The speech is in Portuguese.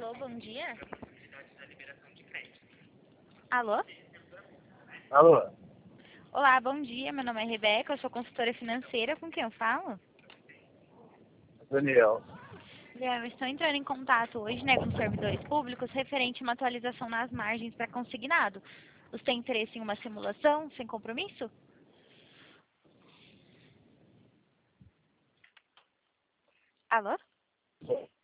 Alô, bom dia. Alô? Alô, Olá, bom dia. Meu nome é Rebeca, eu sou consultora financeira. Com quem eu falo? Daniel. Eu estou entrando em contato hoje, né, com servidores públicos referente a uma atualização nas margens para consignado. Você tem interesse em uma simulação sem compromisso? Alô?